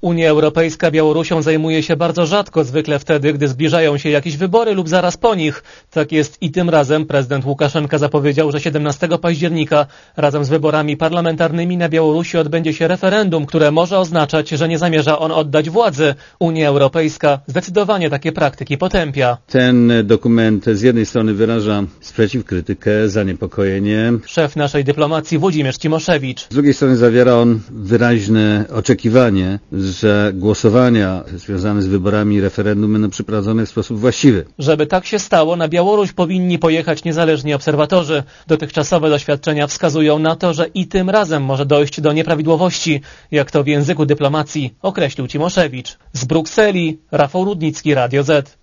Unia Europejska Białorusią zajmuje się bardzo rzadko, zwykle wtedy, gdy zbliżają się jakieś wybory lub zaraz po nich. Tak jest i tym razem. Prezydent Łukaszenka zapowiedział, że 17 października razem z wyborami parlamentarnymi na Białorusi odbędzie się referendum, które może oznaczać, że nie zamierza on oddać władzy. Unia Europejska zdecydowanie takie praktyki potępia. Ten dokument z jednej strony wyraża sprzeciw, krytykę, zaniepokojenie. Szef naszej dyplomacji Włodzimierz Cimoszewicz. Z drugiej strony zawiera on wyraźne oczekiwanie, że głosowania związane z wyborami i referendum będą przeprowadzone w sposób właściwy. Żeby tak się stało, na Białoruś powinni pojechać niezależni obserwatorzy. Dotychczasowe doświadczenia wskazują na to, że i tym razem może dojść do nieprawidłowości, jak to w języku dyplomacji określił Cimoszewicz. Z Brukseli Rafał Rudnicki, Radio Z.